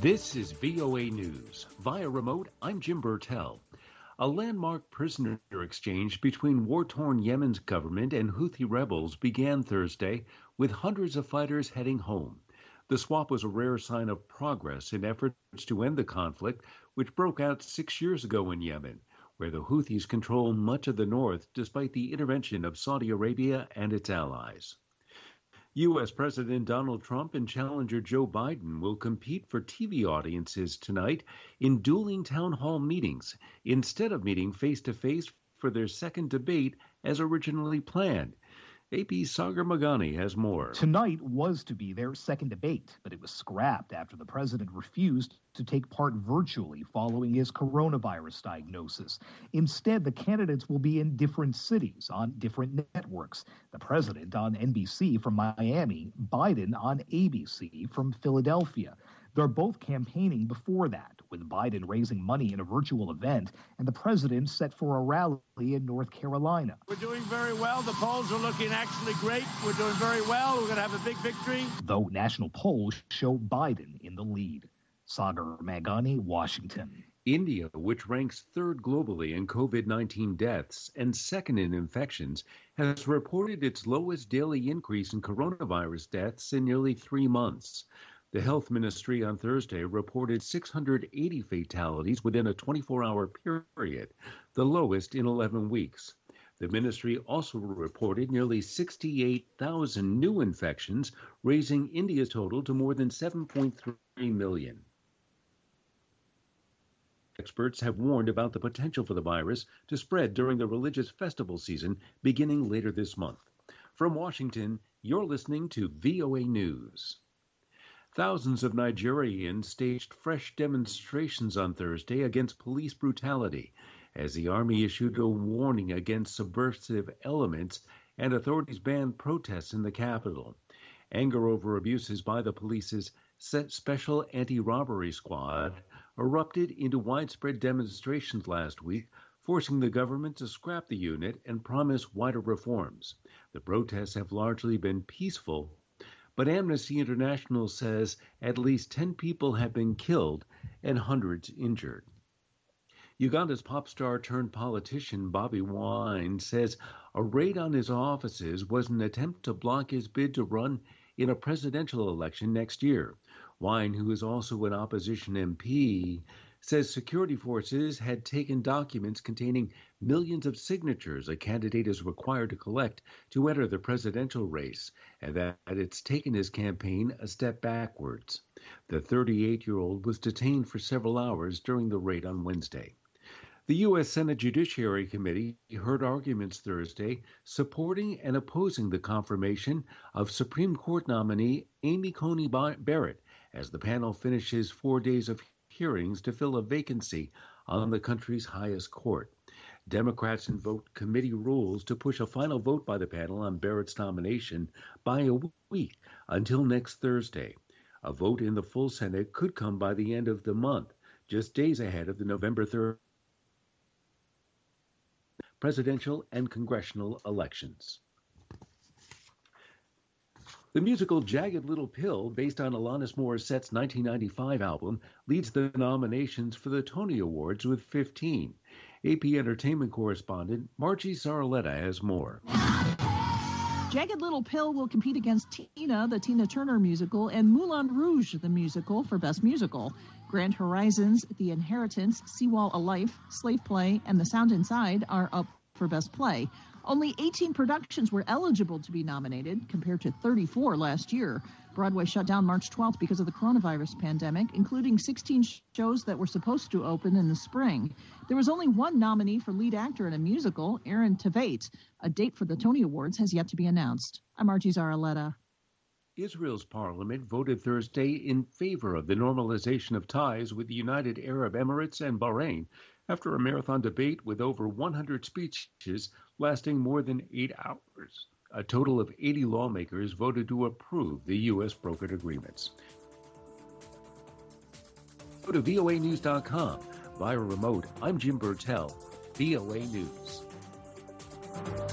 This is VOA News. Via remote, I'm Jim Burtell. A landmark prisoner exchange between war-torn Yemen's government and Houthi rebels began Thursday, with hundreds of fighters heading home. The swap was a rare sign of progress in efforts to end the conflict, which broke out 6 years ago in Yemen, where the Houthis control much of the north despite the intervention of Saudi Arabia and its allies. U.S. President Donald Trump and challenger Joe Biden will compete for TV audiences tonight in dueling town hall meetings instead of meeting face-to-face for their second debate as originally planned. AP's Sagar Meghani has more. Tonight was to be their second debate, but it was scrapped after the president refused to take part virtually following his coronavirus diagnosis. Instead, the candidates will be in different cities on different networks. The president on NBC from Miami, Biden on ABC from Philadelphia. They're both campaigning before that, with Biden raising money in a virtual event and the president set for a rally in North Carolina. We're doing very well. The polls are looking actually great. We're doing very well. We're going to have a big victory. Though national polls show Biden in the lead. Sagar Meghani, Washington. India, which ranks third globally in COVID-19 deaths and second in infections, has reported its lowest daily increase in coronavirus deaths in nearly 3 months. The health ministry on Thursday reported 680 fatalities within a 24-hour period, the lowest in 11 weeks. The ministry also reported nearly 68,000 new infections, raising India's total to more than 7.3 million. Experts have warned about the potential for the virus to spread during the religious festival season beginning later this month. From Washington, you're listening to VOA News. Thousands of Nigerians staged fresh demonstrations on Thursday against police brutality as the army issued a warning against subversive elements and authorities banned protests in the capital. Anger over abuses by the police's special anti-robbery squad erupted into widespread demonstrations last week, forcing the government to scrap the unit and promise wider reforms. The protests have largely been peaceful, but Amnesty International says at least 10 people have been killed and hundreds injured. Uganda's pop star turned politician Bobi Wine says a raid on his offices was an attempt to block his bid to run in a presidential election next year. Wine, who is also an opposition MP, says security forces had taken documents containing millions of signatures a candidate is required to collect to enter the presidential race, and that it's taken his campaign a step backwards. The 38-year-old was detained for several hours during the raid on Wednesday. The U.S. Senate Judiciary Committee heard arguments Thursday supporting and opposing the confirmation of Supreme Court nominee Amy Coney Barrett as the panel finishes 4 days of hearings to fill a vacancy on the country's highest court. Democrats invoked committee rules to push a final vote by the panel on Barrett's nomination by a week until next Thursday. A vote in the full Senate could come by the end of the month, just days ahead of the November 3rd presidential and congressional elections. The musical Jagged Little Pill, based on Alanis Morissette's 1995 album, leads the nominations for the Tony Awards with 15. AP Entertainment correspondent Margie Saraletta has more. Jagged Little Pill will compete against Tina, the Tina Turner musical, and Moulin Rouge, the musical, for Best Musical. Grand Horizons, The Inheritance, Seawall A Life, Slave Play, and The Sound Inside are up for Best Play. Only 18 productions were eligible to be nominated, compared to 34 last year. Broadway shut down March 12th because of the coronavirus pandemic, including 16 shows that were supposed to open in the spring. There was only one nominee for lead actor in a musical, Aaron Tveit. A date for the Tony Awards has yet to be announced. I'm Margie Zaraletta. Israel's parliament voted Thursday in favor of the normalization of ties with the United Arab Emirates and Bahrain after a marathon debate with over 100 speeches lasting more than 8 hours. A total of 80 lawmakers voted to approve the U.S. brokered agreements. Go to voanews.com. Via remote, I'm Jim Burtell, VOA News.